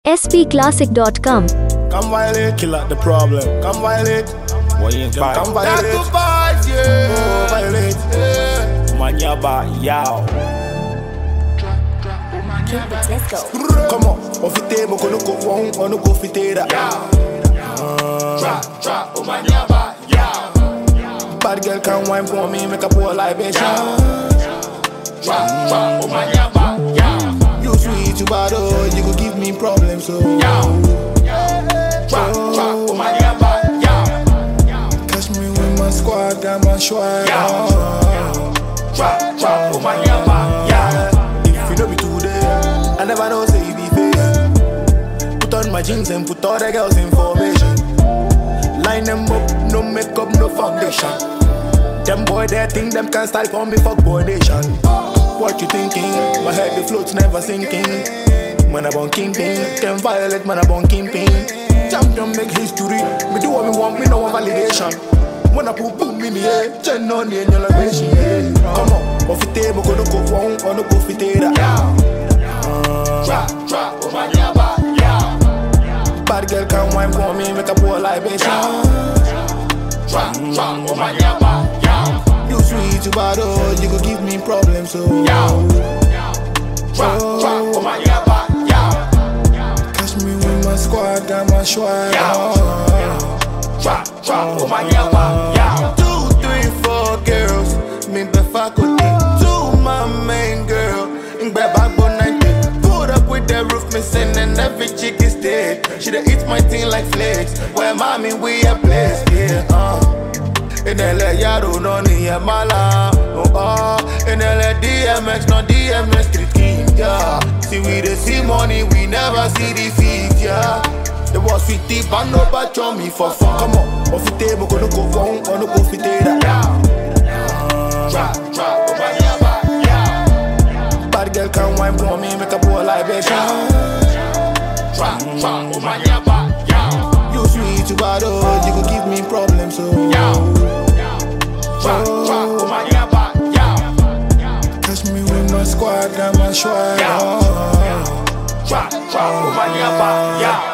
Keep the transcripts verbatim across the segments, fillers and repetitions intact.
S P classic dot com. Come violate, kill out the problem. Come violate, What you come, come buy? violate, vibes, yeah. oh violate. Yeah. Man, ya ba yow. Let's go. Come on, off it table, go look up one, or no go fit there. Drop, drop, oh my yaba, yeah. Bad girl can wine for me, make a poor libation. Drop, drop, oh my yaba, yeah. You sweet, you bad, oh, you go give me problems, so. Yeah. Drop, drop, oh my yaba, yeah. Catch me with my squad, got my swag. Yeah. Drop, drop, oh my yaba, yeah. If you know me today, I never know say you be fake. Put on my jeans and put all the girls in formation. Line them up, no makeup, no foundation. Them boy they think them can style for me, fuck boy nation. What you thinking? My head the floats never sinking. Man I born kingpin, them violate man I born kingpin. Champion make history, me do what me want, me no want validation. When I put boom in the air, turn on the elevation. Yeah. Come on, off the table, go no go one, or no go fit there. Drop, drop, oh my yaba, yeah. Bad girl can wine for me, make a poor libation. Drop, drop, oh my yaba, yeah. You sweet, you bad, oh, you go give me problems, so. Yeah. Drop, drop, oh my yaba, yeah. Catch me with my squad, got my swag. Drop, drop, oh my yaba, yeah. Two, three, four girls, me be faculty. Two, my main girl, in bed backbone ninety. Put up with the roof missing and every chick is dead. She da eat my thing like flakes. Where mommy we a place, yeah, uh. In L A, yaro no ni e mala, oh ah. In L A, D M X no D M X street king, yeah. See we dey see money, we never see defeat, yeah. The boss fit the band no batch on me for fun. Come on, off the table, go no go one, or no go fit there. Drop, drop, oh my yaba, yeah. Bad girl can wine for me, make a poor libation. Drop, drop, oh my yaba, yeah. You sweet, you bad, oh, you go give me problems, so. Yeah. Drop, drop, oh my yaba, yeah. Catch me with my squad, got my swag. Drop, drop, oh my yaba, yeah.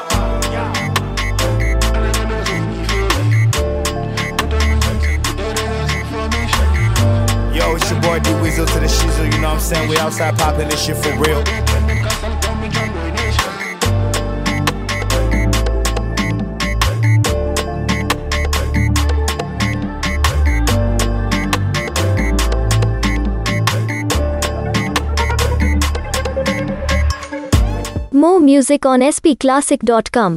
Yo, it's your boy D Weasel to the Shizzle, you know what I'm saying? We outside popping this shit for real. More music on S P classic dot com.